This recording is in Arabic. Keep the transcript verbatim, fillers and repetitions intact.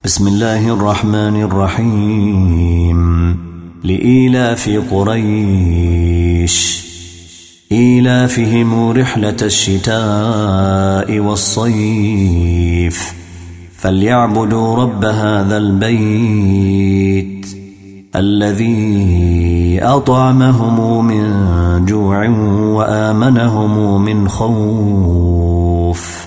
بسم الله الرحمن الرحيم لإيلاف قريش إيلافهم رحلة الشتاء والصيف فليعبدوا رب هذا البيت الذي أطعمهم من جوع وآمنهم من خوف.